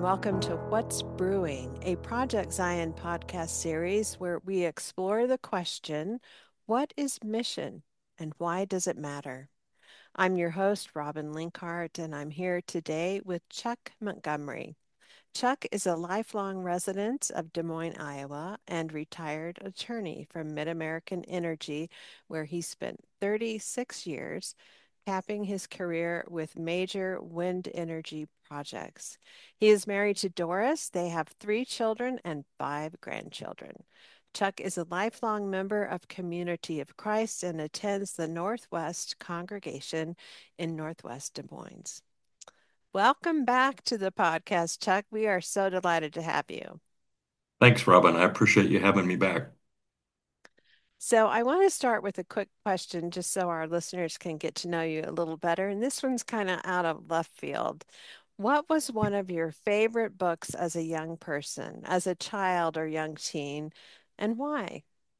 welcome to What's Brewing, a Project Zion podcast series where we explore the question, what is mission and why does it matter? I'm your host, Robin Linkhart, and I'm here today with Chuck Montgomery. Chuck is a lifelong resident of Des Moines, Iowa, and retired attorney from MidAmerican Energy, where he spent 36 years capping his career with major wind energy projects. He is married to Doris. They have 3 children and 5 grandchildren. Chuck is a lifelong member of Community of Christ and attends the Northwest congregation in Northwest Des Moines. Welcome back to the podcast, Chuck. We are so delighted to have you. Thanks, Robin. I appreciate you having me back. So, I want to start with a quick question just so our listeners can get to know you a little better. And this one's kind of out of left field. What was one of your favorite books as a young person, as a child or young teen, and why?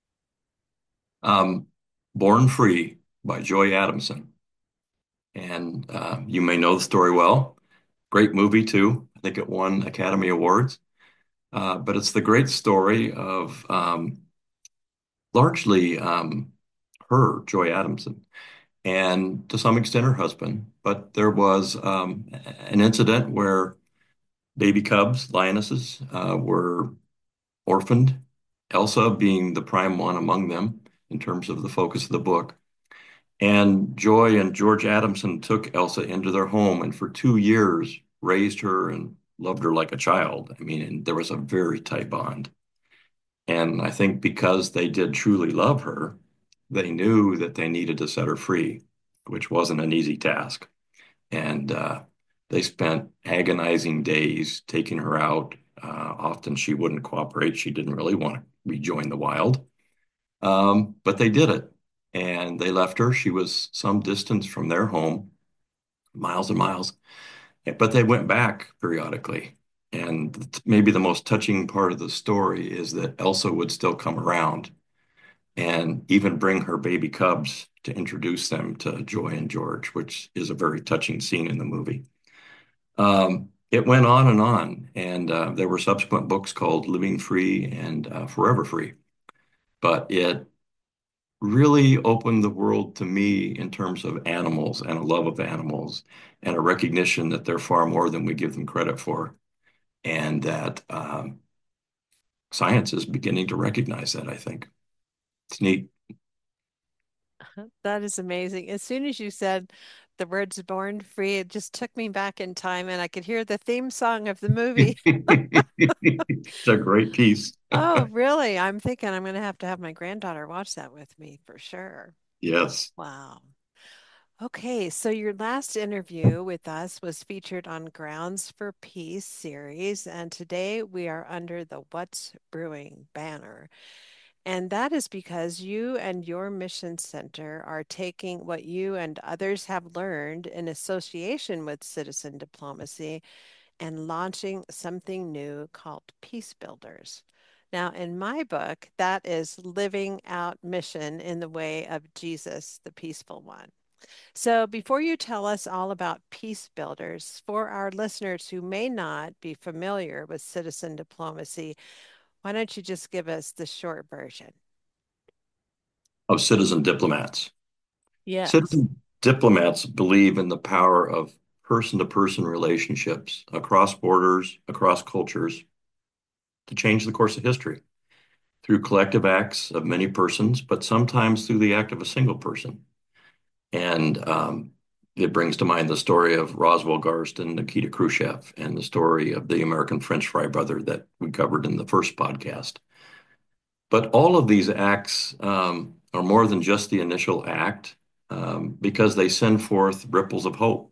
Um, Born Free by Joy Adamson. And you may know the story well. Great movie, too. I think it won Academy Awards. But it's the great story of largely her, Joy Adamson, and to some extent her husband. But there was an incident where baby cubs, lionesses, were orphaned, Elsa being the prime one among them in terms of the focus of the book. And Joy and George Adamson took Elsa into their home and for 2 years raised her and loved her like a child. I mean, and there was a very tight bond. And I think because they did truly love her, they knew that they needed to set her free, which wasn't an easy task. And they spent agonizing days taking her out. Often she wouldn't cooperate. She didn't really want to rejoin the wild. But they did it. And they left her. She was some distance from their home, miles and miles. But they went back periodically. And maybe the most touching part of the story is that Elsa would still come around and even bring her baby cubs to introduce them to Joy and George, which is a very touching scene in the movie. It went on, and there were subsequent books called Living Free and Forever Free. But it really opened the world to me in terms of animals and a love of animals and a recognition that they're far more than we give them credit for, and that science is beginning to recognize that, I think. It's neat. That is amazing. As soon as you said the words born free, it just took me back in time and I could hear the theme song of the movie. It's a great piece. Oh, really? I'm thinking I'm going to have my granddaughter watch that with me for sure. Yes. Wow. Okay, so your last interview with us was featured on Grounds for Peace series, and today we are under the What's Brewing banner. And that is because you and your mission center are taking what you and others have learned in association with citizen diplomacy and launching something new called Peace Builders. Now, in my book, that is living out mission in the way of Jesus, the peaceful one. So, before you tell us all about Peace Builders, for our listeners who may not be familiar with citizen diplomacy, why don't you just give us the short version? Of citizen diplomats. Yes. Citizen diplomats believe in the power of person-to-person relationships across borders, across cultures, to change the course of history through collective acts of many persons, but sometimes through the act of a single person. And it brings to mind the story of Roswell Garst and Nikita Khrushchev and the story of the American French Fry brother that we covered in the first podcast. But all of these acts are more than just the initial act because they send forth ripples of hope.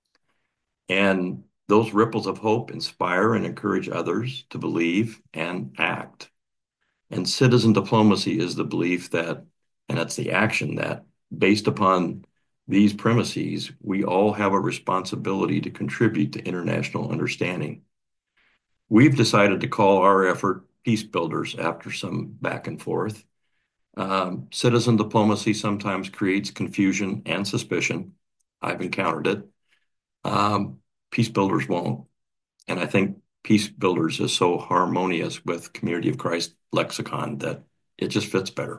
And those ripples of hope inspire and encourage others to believe and act. And citizen diplomacy is the belief that, and it's the action that, based upon these premises, we all have a responsibility to contribute to international understanding. We've decided to call our effort Peace Builders after some back and forth. Citizen diplomacy sometimes creates confusion and suspicion. I've encountered it. Um, Peace Builders won't. And I think Peace Builders is so harmonious with Community of Christ lexicon that it just fits better.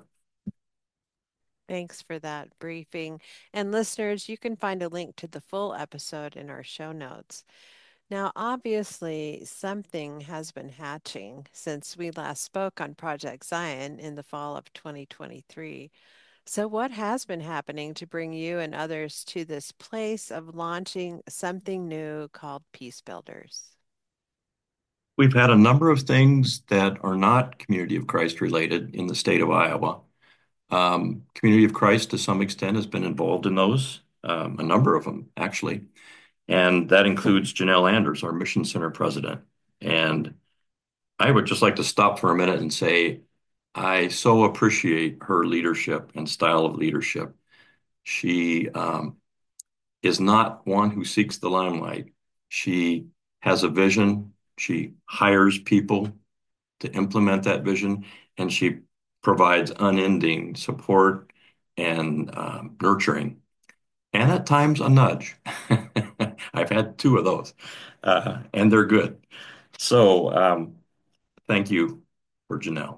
Thanks for that briefing. And listeners, you can find a link to the full episode in our show notes. Now, obviously, something has been hatching since we last spoke on Project Zion in the fall of 2023. So, what has been happening to bring you and others to this place of launching something new called Peace Builders? We've had a number of things that are not Community of Christ related in the state of Iowa. Community of Christ, to some extent, has been involved in those, a number of them, actually. And that includes Janelle Anders, our Mission Center president. And I would just like to stop for a minute and say, I so appreciate her leadership and style of leadership. She is not one who seeks the limelight. She has a vision. She hires people to implement that vision, and she provides unending support and nurturing, and at times a nudge. I've had two of those, and they're good. So thank you for Janelle.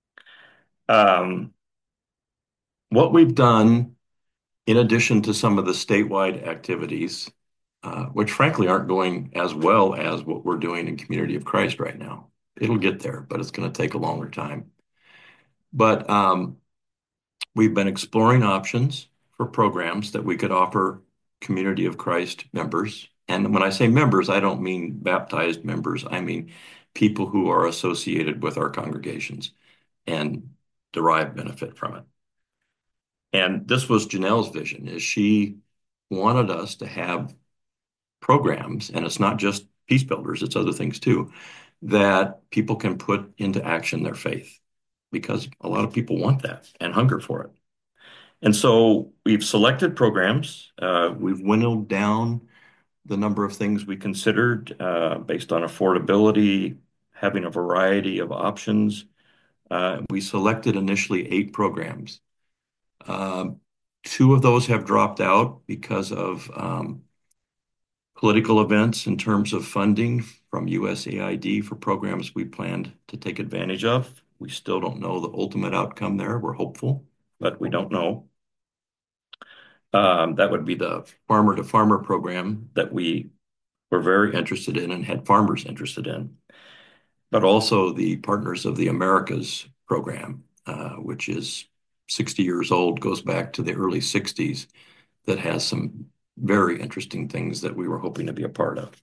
Um, what we've done, in addition to some of the statewide activities, which frankly aren't going as well as what we're doing in Community of Christ right now. It'll get there, but it's going to take a longer time. But we've been exploring options for programs that we could offer Community of Christ members. And when I say members, I don't mean baptized members. I mean people who are associated with our congregations and derive benefit from it. And this was Janelle's vision, is she wanted us to have programs, and it's not just Peace Builders, it's other things too, that people can put into action their faith because a lot of people want that and hunger for it. And so we've selected programs. We've winnowed down the number of things we considered based on affordability, having a variety of options. We selected initially 8 programs. Two of those have dropped out because of political events in terms of funding from USAID for programs we planned to take advantage of. We still don't know the ultimate outcome there. We're hopeful, but we don't know. That would be the farmer to farmer program that we were very interested in and had farmers interested in, but also the Partners of the Americas program, which is 60 years old, goes back to the early 60s, that has some very interesting things that we were hoping to be a part of.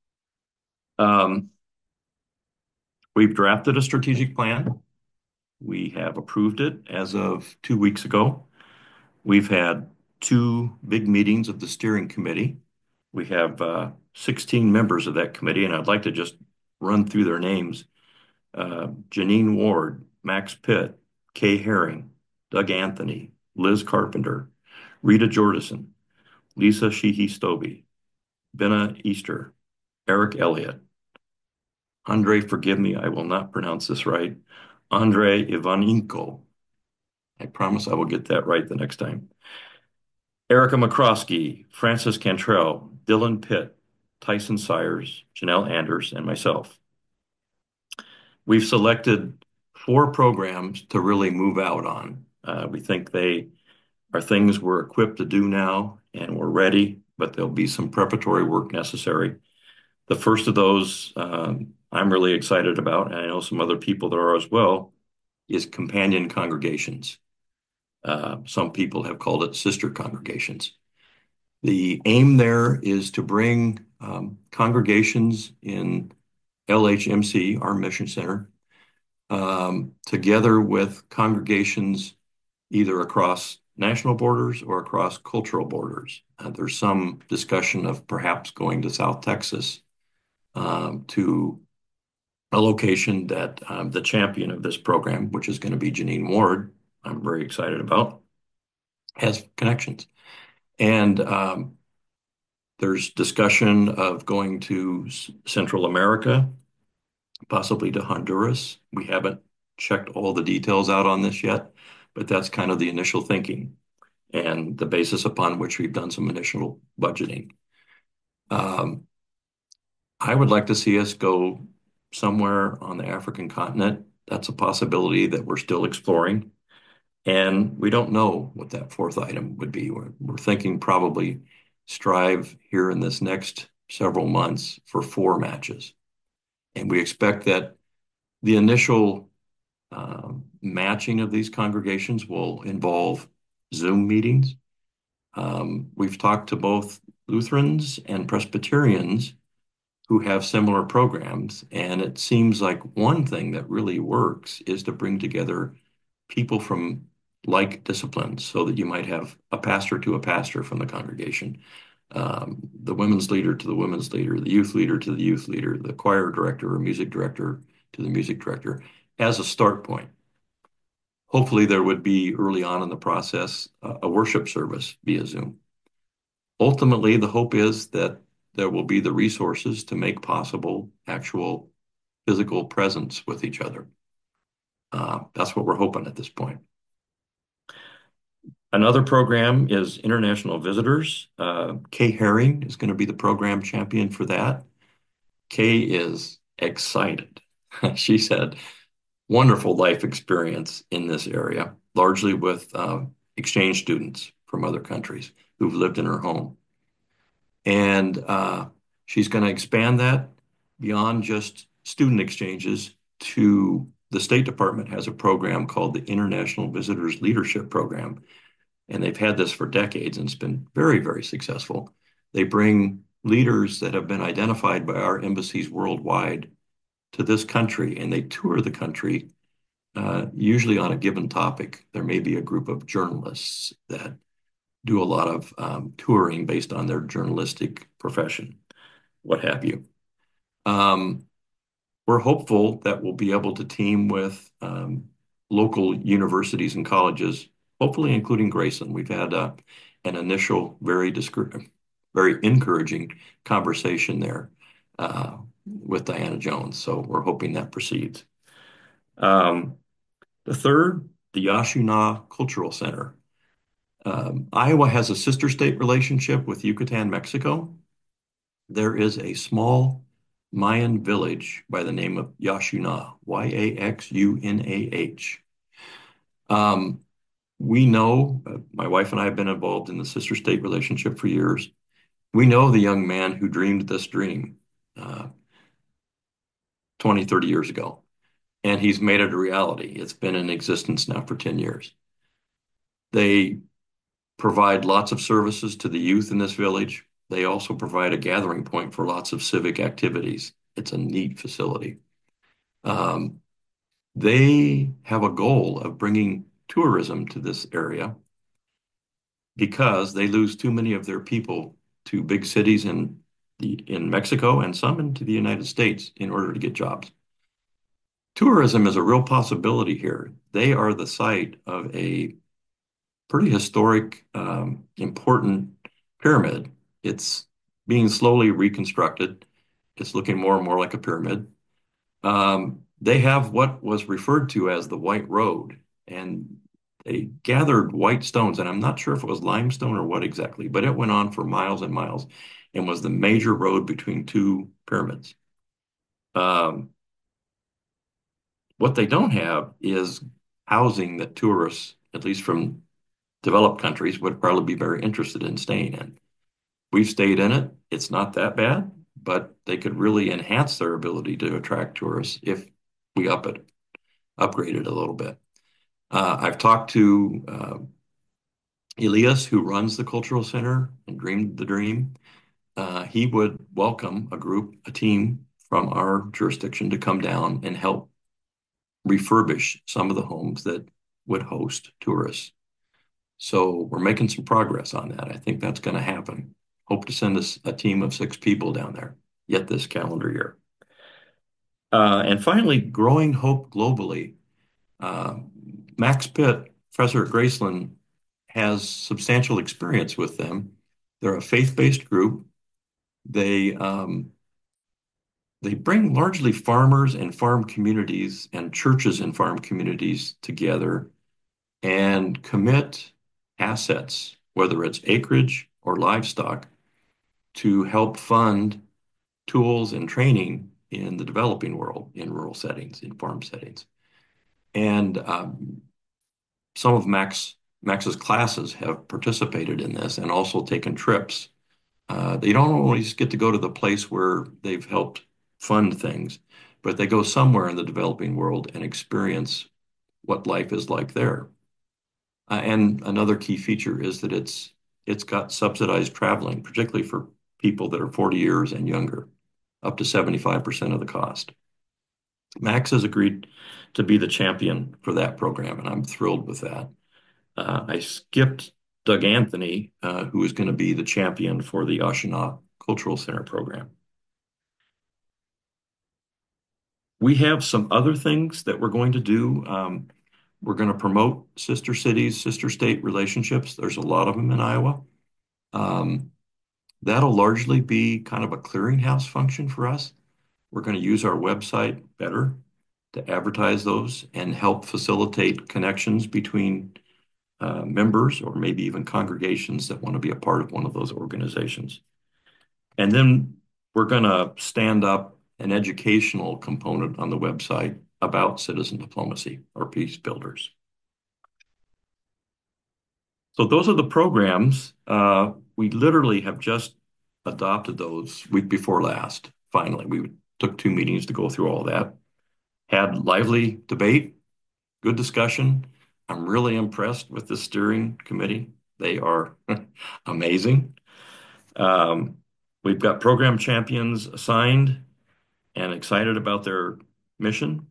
We've drafted a strategic plan. We have approved it as of 2 weeks ago. We've had 2 big meetings of the steering committee. We have 16 members of that committee, and I'd like to just run through their names. Janine Ward, Max Pitt, Kay Herring, Doug Anthony, Liz Carpenter, Rita Jordison, Lisa Sheehy-Stobie, Benna Easter, Eric Elliott, Andre, forgive me, I will not pronounce this right, Andre Ivaninko. I promise I will get that right the next time. Erica McCroskey, Francis Cantrell, Dylan Pitt, Tyson Sires, Janelle Anders, and myself. We've selected 4 programs to really move out on. We think they are things we're equipped to do now and we're ready, but there'll be some preparatory work necessary. The first of those I'm really excited about, and I know some other people that are as well, is companion congregations. Some people have called it sister congregations. The aim there is to bring congregations in LHMC, our mission center, together with congregations either across national borders or across cultural borders. There's some discussion of perhaps going to South Texas to a location that the champion of this program, which is going to be Janine Ward, I'm very excited about, has connections. And there's discussion of going to Central America, possibly to Honduras. We haven't checked all the details out on this yet, but that's kind of the initial thinking and the basis upon which we've done some initial budgeting. I would like to see us go somewhere on the African continent. That's a possibility that we're still exploring. And we don't know what that fourth item would be. We're thinking probably strive here in this next several months for 4 matches. And we expect that the initial matching of these congregations will involve Zoom meetings. We've talked to both Lutherans and Presbyterians who have similar programs, and it seems like one thing that really works is to bring together people from like disciplines so that you might have a pastor to a pastor from the congregation, the women's leader to the women's leader, the youth leader to the youth leader, the choir director or music director to the music director as a start point. Hopefully, there would be early on in the process a worship service via Zoom. Ultimately, the hope is that there will be the resources to make possible actual physical presence with each other. That's what we're hoping at this point. Another program is international visitors. Kay Herring is going to be the program champion for that. Kay is excited. She said, wonderful life experience in this area, largely with exchange students from other countries who've lived in her home. And she's going to expand that beyond just student exchanges to the State Department has a program called the International Visitors Leadership Program. And they've had this for decades and it's been very, very successful. They bring leaders that have been identified by our embassies worldwide to this country and they tour the country, usually on a given topic. There may be a group of journalists that do a lot of touring based on their journalistic profession, what have you. Um, we're hopeful that we'll be able to team with local universities and colleges, hopefully including Graceland. We've had an initial very encouraging conversation there with Diana Jones. So we're hoping that proceeds. Um, the third, the Yashuna Cultural Center. Iowa has a sister state relationship with Yucatan, Mexico. There is a small Mayan village by the name of Yaxuna, Yaxunah. Um, we know, my wife and I have been involved in the sister state relationship for years. We know the young man who dreamed this dream 20, 30 years ago, and he's made it a reality. It's been in existence now for 10 years. They provide lots of services to the youth in this village. They also provide a gathering point for lots of civic activities. It's a neat facility. Um, they have a goal of bringing tourism to this area because they lose too many of their people to big cities in Mexico and some into the United States in order to get jobs. Tourism is a real possibility here. They are the site of a pretty historic, important pyramid. It's being slowly reconstructed. It's looking more and more like a pyramid. They have what was referred to as the White Road, and they gathered white stones, and I'm not sure if it was limestone or what exactly, but it went on for miles and miles and was the major road between two pyramids. Um, what they don't have is housing that tourists, at least from developed countries, would probably be very interested in staying in. We've stayed in it. It's not that bad, but they could really enhance their ability to attract tourists if we upgrade it a little bit. I've talked to Elias, who runs the cultural center and dreamed the dream. He would welcome a team from our jurisdiction to come down and help refurbish some of the homes that would host tourists. So we're making some progress on that. I think that's going to happen. Hope to send us a team of 6 people down there yet this calendar year. And finally, growing hope globally. Uh, Max Pitt, professor at Graceland, has substantial experience with them. They're a faith-based group. They they bring largely farmers and farm communities and churches and farm communities together and commit assets, whether it's acreage or livestock, to help fund tools and training in the developing world, in rural settings, in farm settings. And some of Max's classes have participated in this and also taken trips. They don't always get to go to the place where they've helped fund things, but they go somewhere in the developing world and experience what life is like there. And another key feature is that it's got subsidized traveling, particularly for people that are 40 years and younger, up to 75% of the cost. Max has agreed to be the champion for that program, and I'm thrilled with that. I skipped Doug Anthony, who is going to be the champion for the Oshawa Cultural Center program. We have some other things that we're going to do. We're going to promote sister cities, sister state relationships. There's a lot of them in Iowa. Um, That'll largely be kind of a clearinghouse function for us. We're going to use our website better to advertise those and help facilitate connections between members or maybe even congregations that want to be a part of one of those organizations. And then we're going to stand up an educational component on the website about citizen diplomacy or peace builders. So those are the programs. We literally have just adopted those week before last. Finally, we took 2 meetings to go through all that. Had lively debate, good discussion. I'm really impressed with the steering committee. They are amazing. Um, we've got program champions assigned and excited about their mission.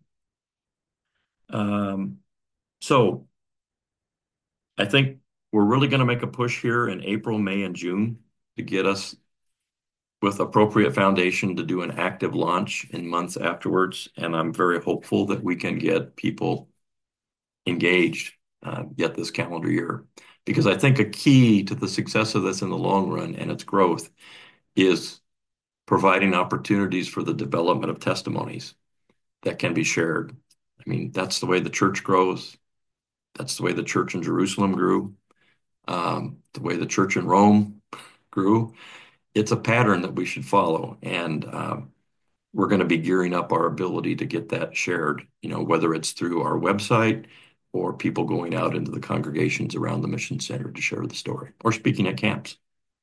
Um, so I think we're really going to make a push here in April, May, and June to get us with appropriate foundation to do an active launch in months afterwards. And I'm very hopeful that we can get people engaged yet this calendar year. Because I think a key to the success of this in the long run and its growth is providing opportunities for the development of testimonies that can be shared. I mean, that's the way the church grows. That's the way the church in Jerusalem grew, the way the church in Rome grew. It's a pattern that we should follow. And we're going to be gearing up our ability to get that shared, whether it's through our website or people going out into the congregations around the mission center to share the story or speaking at camps.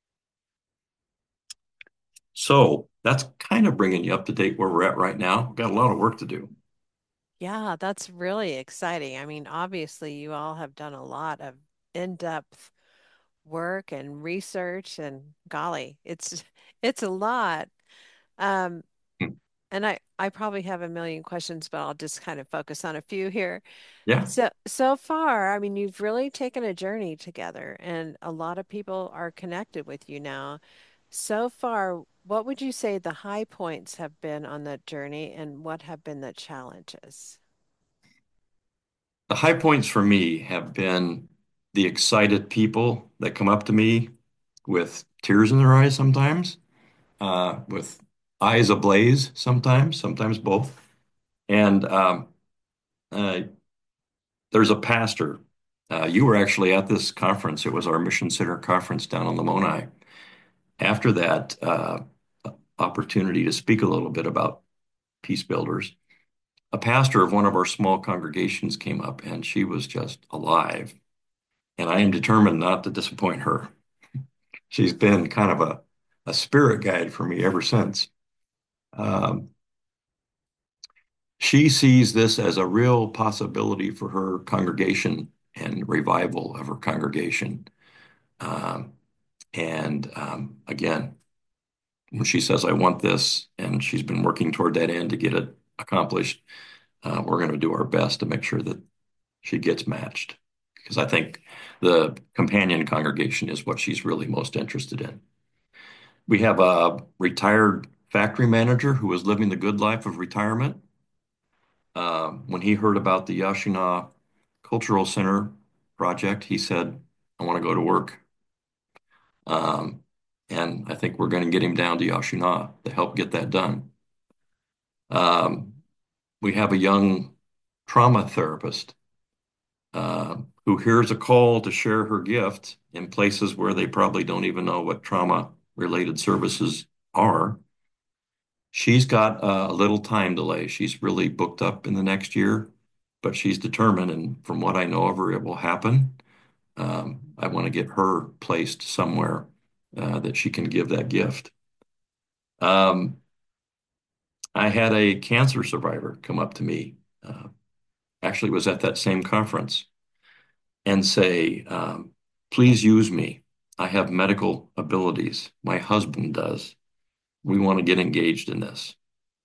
So that's kind of bringing you up to date where we're at right now. We've got a lot of work to do. Yeah, that's really exciting. I mean, obviously, you all have done a lot of in-depth work and research, and golly, it's a lot. Um, Hmm. and I probably have a million questions, but I'll just kind of focus on a few here. Yeah. So far, I mean, you've really taken a journey together, and a lot of people are connected with you now. So far, what would you say the high points have been on that journey, and what have been the challenges? The high points for me have been the excited people that come up to me with tears in their eyes sometimes, with eyes ablaze sometimes both. And uh, there's a pastor. You were actually at this conference. It was our Mission Center conference down on the Lamoni. After that opportunity to speak a little bit about peace builders, a pastor of one of our small congregations came up and she was just alive. And I am determined not to disappoint her. She's been kind of a spirit guide for me ever since. Um, she sees this as a real possibility for her congregation and revival of her congregation. Um, and again, when she says, I want this, and she's been working toward that end to get it accomplished, we're going to do our best to make sure that she gets matched. Because I think the companion congregation is what she's really most interested in. We have a retired factory manager who was living the good life of retirement. When he heard about the Yashina Cultural Center project, he said, I want to go to work. Um, and I think we're going to get him down to Yashina to help get that done. Um, we have a young trauma therapist who hears a call to share her gift in places where they probably don't even know what trauma related services are. She's got a little time delay. She's really booked up in the next year, but she's determined, and from what I know of her, it will happen. I want to get her placed somewhere that she can give that gift. Um, I had a cancer survivor come up to me, actually was at that same conference, and say, please use me. I have medical abilities. My husband does. We want to get engaged in this.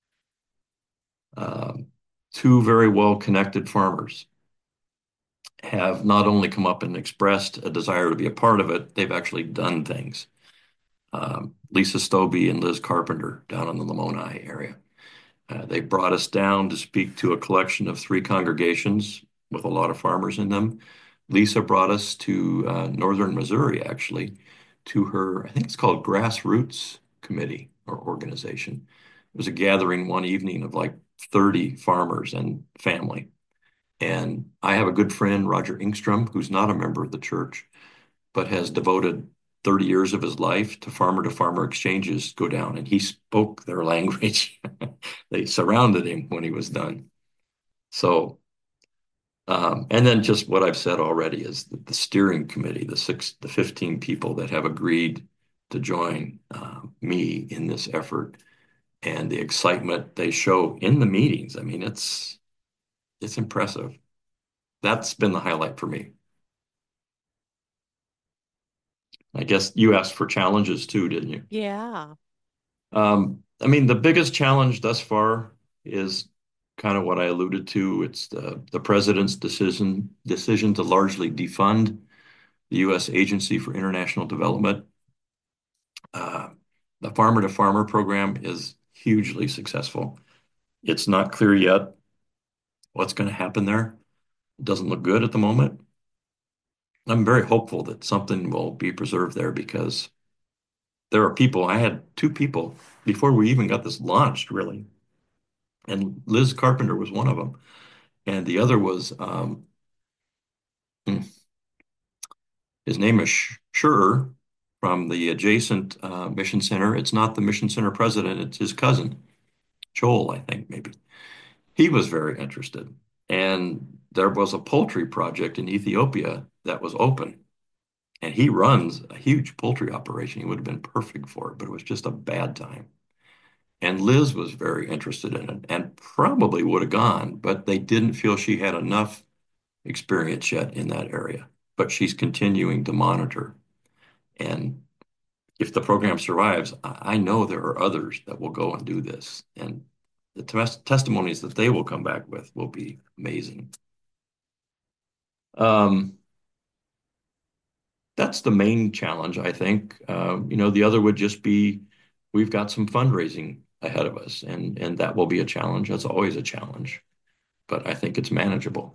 Um, Two very well-connected farmers have not only come up and expressed a desire to be a part of it, they've actually done things. Lisa Stobie and Liz Carpenter down in the Lamoni area. They brought us down to speak to a collection of three congregations with a lot of farmers in them. Lisa brought us to northern Missouri, actually, to her, I think it's called Grassroots Committee or organization. It was a gathering one evening of like 30 farmers and family. And I have a good friend, Roger Ingstrom, who's not a member of the church, but has devoted 30 years of his life to farmer exchanges go down, and he spoke their language. They surrounded him when he was done. So, and then just what I've said already is that the steering committee, the 15 people that have agreed to join me in this effort and the excitement they show in the meetings. I mean, it's impressive. That's been the highlight for me. I guess you asked for challenges too, didn't you? Yeah. I mean, the biggest challenge thus far is kind of what I alluded to. It's the president's decision to largely defund the U.S. Agency for International Development. Uh, the Farmer to Farmer program is hugely successful. It's not clear yet what's going to happen there. It doesn't look good at the moment. I'm very hopeful that something will be preserved there because there are people. I had two people before we even got this launched, really, and Liz Carpenter was one of them, and the other was hmm, his name is Schur from the adjacent mission center. It's not the mission center president; it's his cousin, Joel, I think maybe. He was very interested, and there was a poultry project in Ethiopia that was open, and he runs a huge poultry operation. He would have been perfect for it, but it was just a bad time. And Liz was very interested in it and probably would have gone, but they didn't feel she had enough experience yet in that area. But she's continuing to monitor. And if the program survives, I know there are others that will go and do this. And the testimonies that they will come back with will be amazing. Um, that's the main challenge, I think. The other would just be we've got some fundraising ahead of us, and that will be a challenge. That's always a challenge, but I think it's manageable.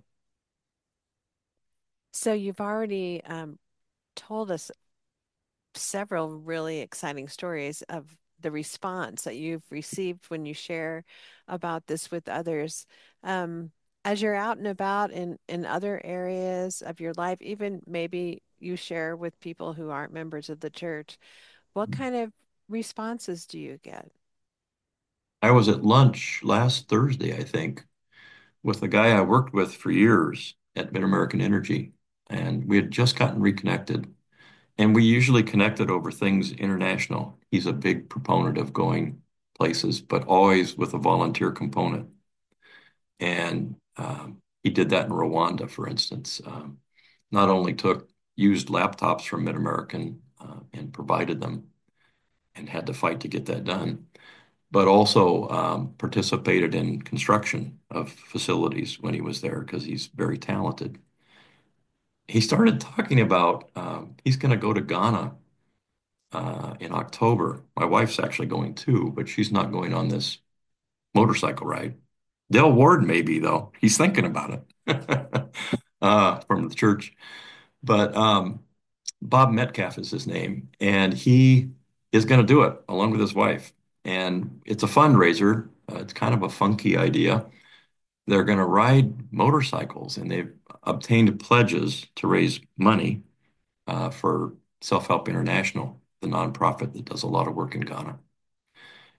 So you've already told us several really exciting stories of the response that you've received when you share about this with others. Um, as you're out and about in other areas of your life, even maybe you share with people who aren't members of the church, what kind of responses do you get? I was at lunch last Thursday, I think, with a guy I worked with for years at Mid-American Energy, and we had just gotten reconnected. And we usually connected over things international. He's a big proponent of going places, but always with a volunteer component. And he did that in Rwanda, for instance. Not only took used laptops from Mid-American and provided them and had to fight to get that done, but also participated in construction of facilities when he was there because he's very talented. He started talking about he's going to go to Ghana in October. My wife's actually going too, but she's not going on this motorcycle ride. Dale Ward maybe though. He's thinking about it from the church. But Bob Metcalf is his name, and he is going to do it along with his wife. And it's a fundraiser. It's kind of a funky idea. They're going to ride motorcycles, and they've obtained pledges to raise money for Self Help International, the nonprofit that does a lot of work in Ghana.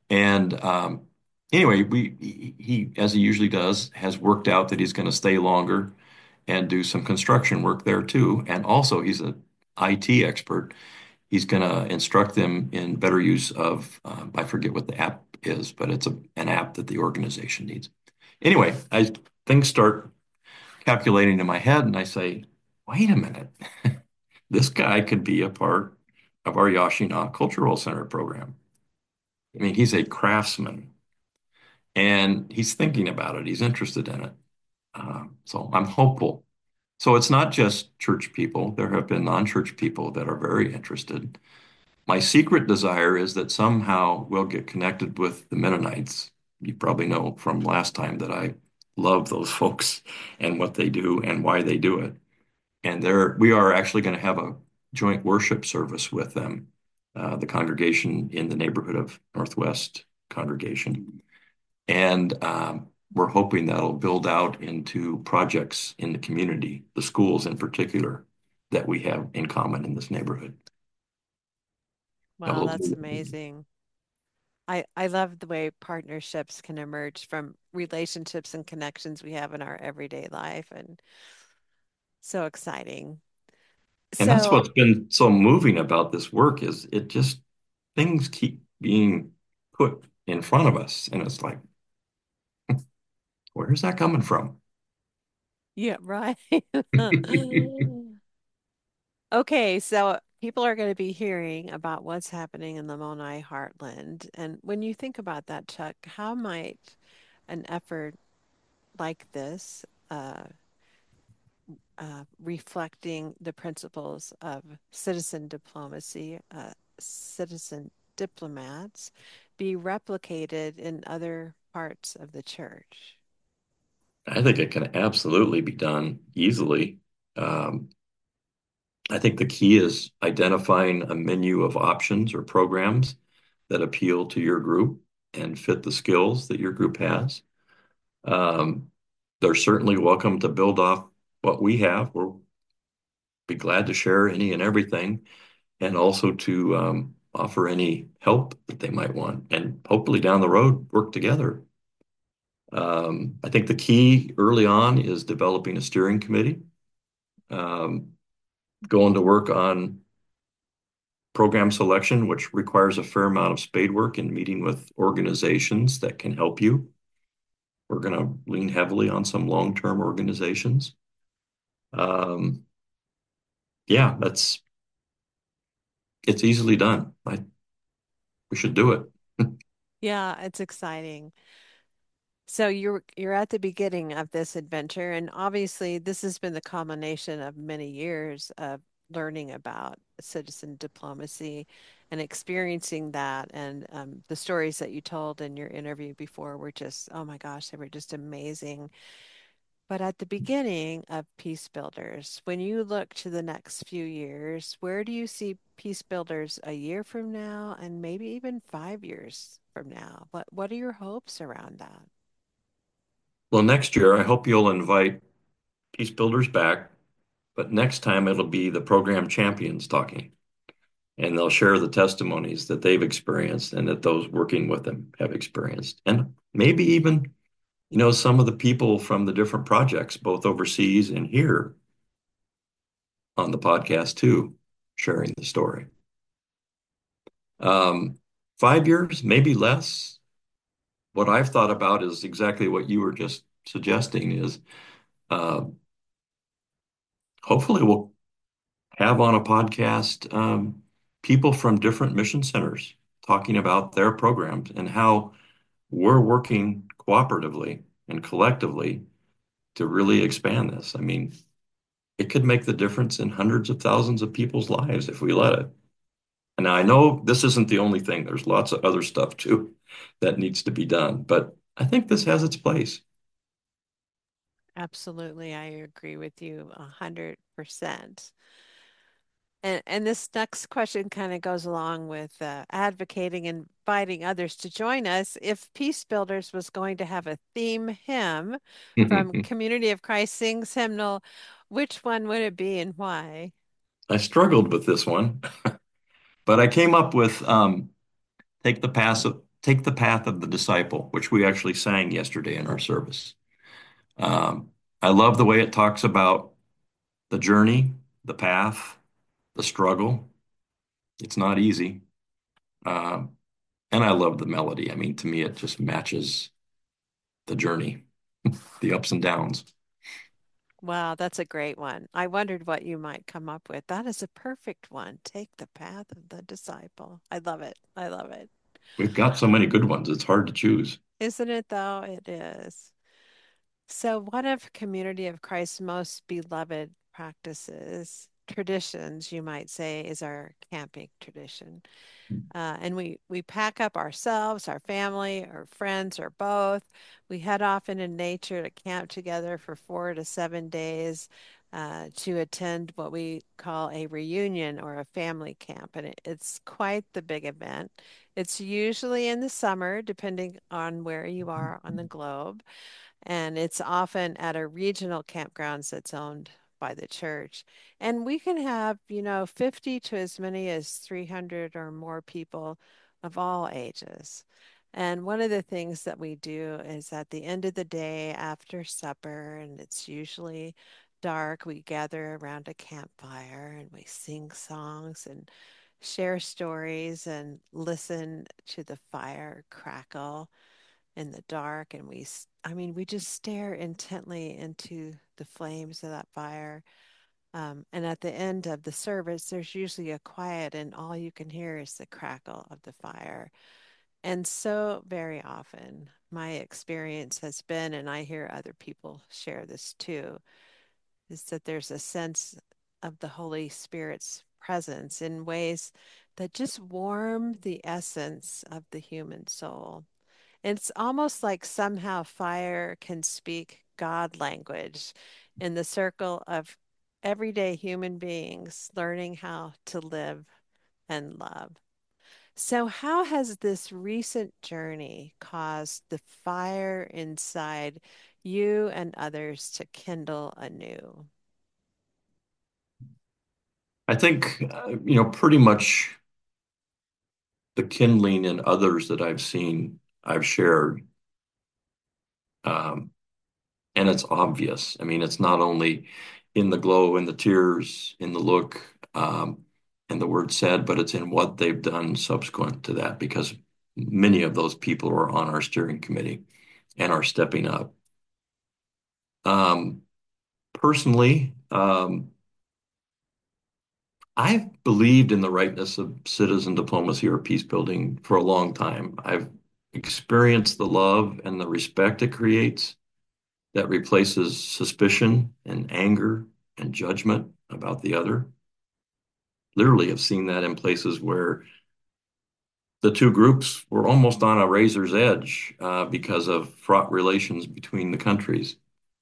And anyway, as he usually does, has worked out that he's going to stay longer and do some construction work there too. And also, he's an IT expert. He's going to instruct them in better use of, I forget what the app is, but it's an app that the organization needs. Anyway, things start calculating in my head, and I say, wait a minute, this guy could be a part of our Yashina Cultural Center program. I mean, he's a craftsman and he's thinking about it. He's interested in it. So I'm hopeful. So it's not just church people. There have been non-church people that are very interested. My secret desire is that somehow we'll get connected with the Mennonites. You probably know from last time that I love those folks and what they do and why they do it. And we are actually going to have a joint worship service with them, the congregation in the neighborhood of Northwest Congregation. And we're hoping that'll build out into projects in the community, the schools in particular, that we have in common in this neighborhood. Wow, that's amazing. I love the way partnerships can emerge from relationships and connections we have in our everyday life, and so exciting. And that's So, what's been so moving about this work is it just things keep being put in front of us. And it's like, where's that coming from? yeah, right. Okay, so people are going to be hearing about what's happening in the Monai Heartland. And when you think about that, Chuck, how might an effort like this, reflecting the principles of citizen diplomacy, citizen diplomats, be replicated in other parts of the church? I think it can absolutely be done easily. Um, I think the key is identifying a menu of options or programs that appeal to your group and fit the skills that your group has. Um, they're certainly welcome to build off what we have. We'll be glad to share any and everything, and also to offer any help that they might want, and hopefully down the road work together. I think the key early on is developing a steering committee, um, going to work on program selection, which requires a fair amount of spade work and meeting with organizations that can help you. We're going to lean heavily on some long-term organizations. Um, yeah, it's easily done. We should do it. Yeah, it's exciting. So you're at the beginning of this adventure, and obviously this has been the culmination of many years of learning about citizen diplomacy and experiencing that. And the stories that you told in your interview before were just, oh my gosh, they were just amazing. But at the beginning of Peace Builders, when you look to the next few years, where do you see Peace Builders a year from now and maybe even 5 years from now? What are your hopes around that? Well, next year, I hope you'll invite Peace Builders back, but next time it'll be the program champions talking, and they'll share the testimonies that they've experienced and that those working with them have experienced. And maybe even, some of the people from the different projects, both overseas and here on the podcast too, sharing the story. Um, 5 years, maybe less. What I've thought about is exactly what you were just suggesting is uh, hopefully we'll have on a podcast people from different mission centers talking about their programs and how we're working cooperatively and collectively to really expand this. I mean, it could make the difference in hundreds of thousands of people's lives if we let it. And I know this isn't the only thing. There's lots of other stuff too that needs to be done, but I think this has its place. Absolutely, I agree with you 100%. And this next question kind of goes along with advocating and inviting others to join us. If Peace Builders was going to have a theme hymn from Community of Christ Sings Hymnal, which one would it be and why? I struggled with this one, but I came up with Take the take the path of the disciple, which we actually sang yesterday in our service. Um, I love the way it talks about the journey, the path, the struggle. It's not easy. Um, and I love the melody. I mean, to me, it just matches the journey, the ups and downs. Wow, that's a great one. I wondered what you might come up with. That is a perfect one. Take the path of the disciple. I love it. I love it. We've got so many good ones. It's hard to choose. Isn't it though? It is. So, one of Community of Christ's most beloved practices, traditions, you might say, is our camping tradition. And we pack up ourselves, our family, our friends, or both. We head off into nature to camp together for 4 to 7 days to attend what we call a reunion or a family camp. And it's quite the big event. It's usually in the summer, depending on where you are on the globe, and it's often at a regional campgrounds that's owned by the church. And we can have, 50 to as many as 300 or more people of all ages. And one of the things that we do is at the end of the day after supper, and it's usually dark, we gather around a campfire and we sing songs and share stories and listen to the fire crackle in the dark, and I mean, we just stare intently into the flames of that fire. And at the end of the service, there's usually a quiet, and all you can hear is the crackle of the fire. And so, very often, my experience has been, and I hear other people share this too, is that there's a sense of the Holy Spirit's presence in ways that just warm the essence of the human soul. It's almost like somehow fire can speak God language in the circle of everyday human beings learning how to live and love. So, how has this recent journey caused the fire inside you and others to kindle anew? I think, pretty much the kindling in others that I've seen, I've shared. Um, and it's obvious. I mean, it's not only in the glow, in the tears, in the look, and the word said, but it's in what they've done subsequent to that, because many of those people are on our steering committee and are stepping up. Um, Personally, I've believed in the rightness of citizen diplomacy or peace building for a long time. I've experienced the love and the respect it creates that replaces suspicion and anger and judgment about the other. Literally, I've seen that in places where the two groups were almost on a razor's edge because of fraught relations between the countries.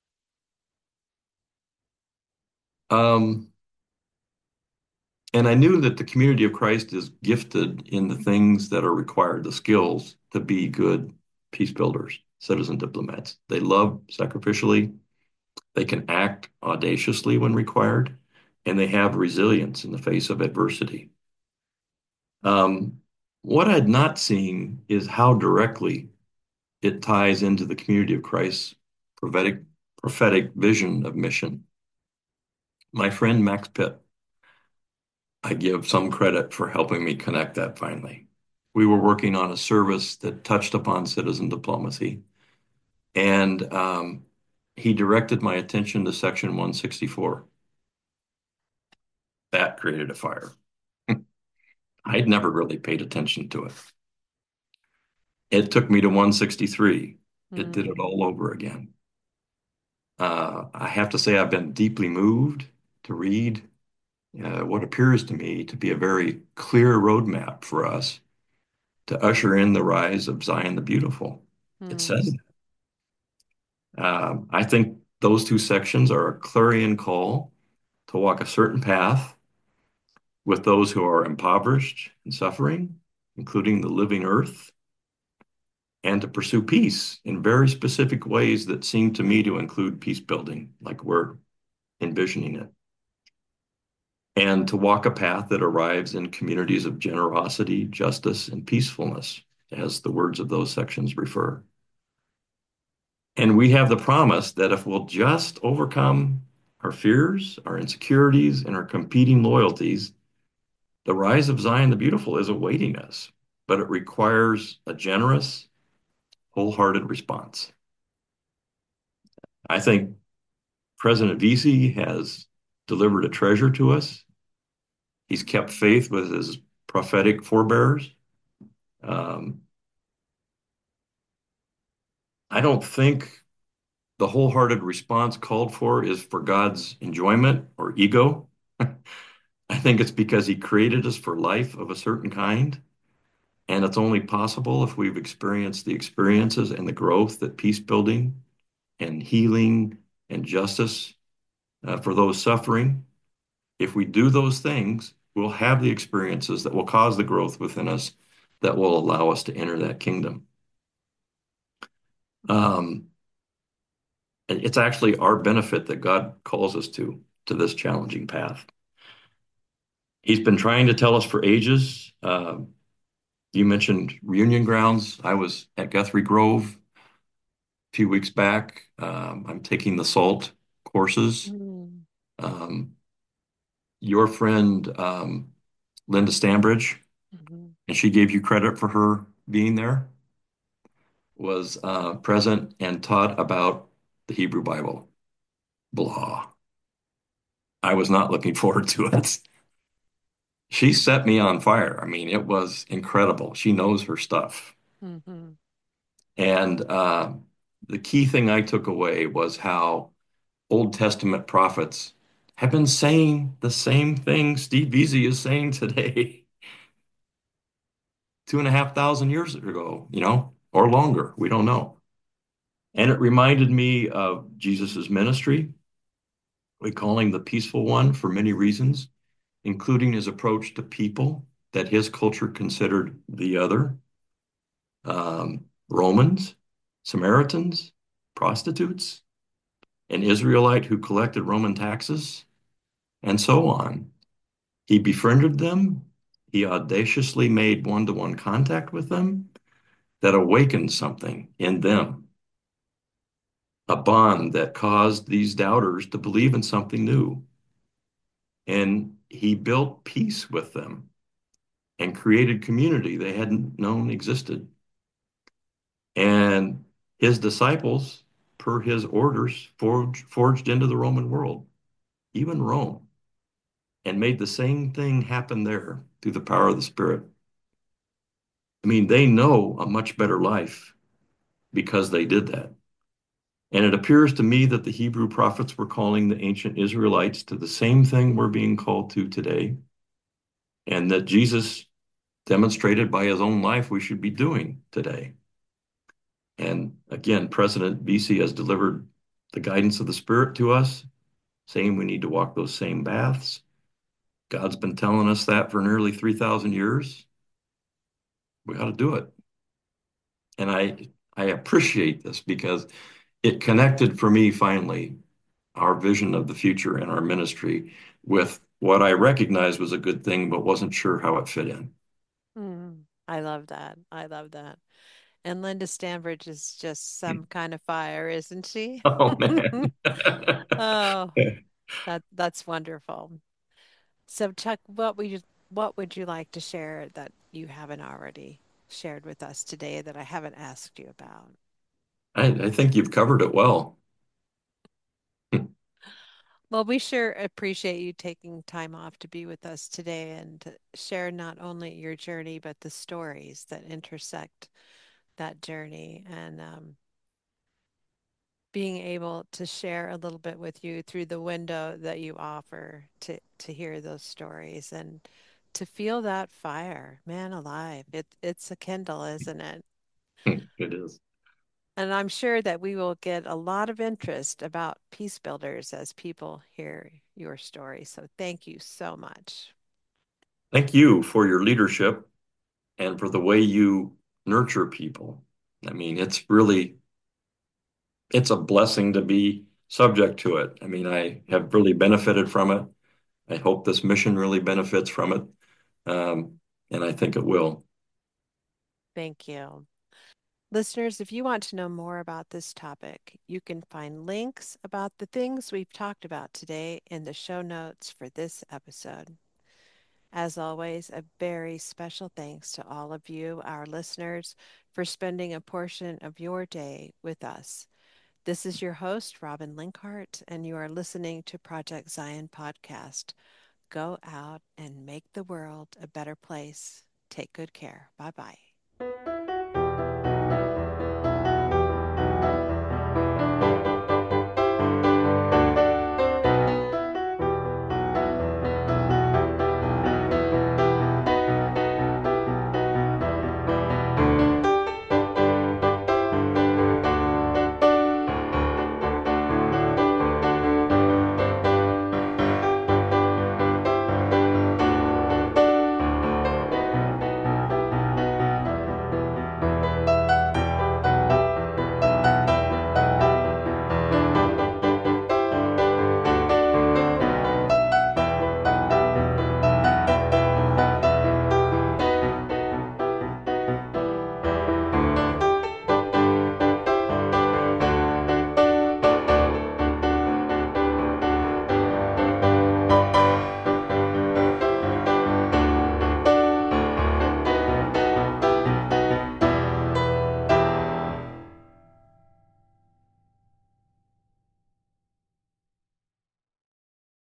Um, and I knew that the community of Christ is gifted in the things that are required, the skills to be good peace builders, citizen diplomats. They love sacrificially, they can act audaciously when required, and they have resilience in the face of adversity. Um, what I'd not seen is how directly it ties into the community of Christ's prophetic, prophetic vision of mission. My friend Max Pitt, I give some credit for helping me connect that finally. We were working on a service that touched upon citizen diplomacy, and he directed my attention to Section 164. That created a fire. I'd never really paid attention to it. It took me to 163. It did it Mm, all over again. I have to say, I've been deeply moved to read what appears to me to be a very clear roadmap for us to usher in the rise of Zion the Beautiful. It mm, says, I think those two sections are a clarion call to walk a certain path with those who are impoverished and suffering, including the living earth, and to pursue peace in very specific ways that seem to me to include peace building, like we're envisioning it, and to walk a path that arrives in communities of generosity, justice, and peacefulness, as the words of those sections refer. And we have the promise that if we'll just overcome our fears, our insecurities, and our competing loyalties, the rise of Zion the Beautiful is awaiting us. But it requires a generous, wholehearted response. I think President Vesey has delivered a treasure to us. He's kept faith with his prophetic forebears. Um, I don't think the wholehearted response called for is for God's enjoyment or ego. I think it's because he created us for life of a certain kind. And it's only possible if we've experienced the experiences and the growth that peace building and healing and justice for those suffering. If we do those things, we'll have the experiences that will cause the growth within us that will allow us to enter that kingdom. Um, it's actually our benefit that God calls us to this challenging path. He's been trying to tell us for ages. You mentioned reunion grounds. I was at Guthrie Grove a few weeks back. I'm taking the SALT courses. Mm. Um, your friend, Linda Stambridge, Mhm. and she gave you credit for her being there, was present and taught about the Hebrew Bible. Blah. I was not looking forward to it. She set me on fire. I mean, it was incredible. She knows her stuff. Mhm. And the key thing I took away was how Old Testament prophets have been saying the same thing Steve Veazey is saying today, 2,500 years ago, or longer. We don't know. And it reminded me of Jesus's ministry. We call him the peaceful one for many reasons, including his approach to people that his culture considered the other, Romans, Samaritans, prostitutes, an Israelite who collected Roman taxes, and so on. He befriended them. He audaciously made one-to-one contact with them that awakened something in them, a bond that caused these doubters to believe in something new. And he built peace with them and created community they hadn't known existed. And his disciples, per his orders, forged into the Roman world, even Rome, and made the same thing happen there through the power of the Spirit. I mean, they know a much better life because they did that. And it appears to me that the Hebrew prophets were calling the ancient Israelites to the same thing we're being called to today, and that Jesus demonstrated by his own life we should be doing today. And again, President Vesey has delivered the guidance of the Spirit to us, saying we need to walk those same paths. God's been telling us that for nearly 3,000 years. We got to do it. And I appreciate this because it connected for me finally our vision of the future and our ministry with what I recognized was a good thing, but wasn't sure how it fit in. Mm. I love that. I love that. And Linda Stanbridge is just some kind of fire, isn't she? Oh man. Oh, that's wonderful. So Chuck, what would you like to share that you haven't already shared with us today that I haven't asked you about? I think you've covered it well. Well, we sure appreciate you taking time off to be with us today and to share not only your journey, but the stories that intersect that journey and being able to share a little bit with you through the window that you offer to hear those stories and to feel that fire. Man alive. It's a kindle, isn't it? It is. And I'm sure that we will get a lot of interest about peace builders as people hear your story. So thank you so much. Thank you for your leadership and for the way you nurture people. I mean, it's a blessing to be subject to it. I mean, I have really benefited from it. I hope this mission really benefits from it. Um, and I think it will. Thank you. Listeners, if you want to know more about this topic, you can find links about the things we've talked about today in the show notes for this episode. As always, a very special thanks to all of you, our listeners, for spending a portion of your day with us. This is your host, Robin Linkhart, and you are listening to Project Zion Podcast. Go out and make the world a better place. Take good care. Bye bye.